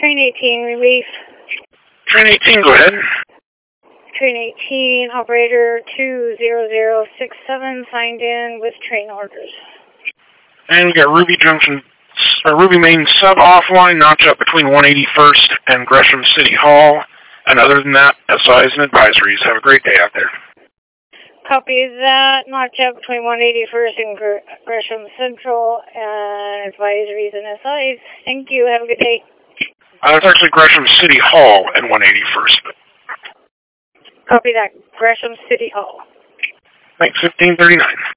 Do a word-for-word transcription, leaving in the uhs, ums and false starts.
Train eighteen, relief. Train eighteen, go ahead. Train eighteen, operator two zero zero six seven signed in with train orders. And we got Ruby Junction, or Ruby Main sub offline, notch up between one eighty-first and Gresham City Hall. And other than that, S Is and advisories. Have a great day out there. Copy that. Notch up between one eighty-first and Gr Gresham Central and advisories and S Is. Thank you. Have a good day. Uh, it's actually Gresham City Hall and one eighty-first. Copy that. Gresham City Hall. Thanks, fifteen thirty-nine.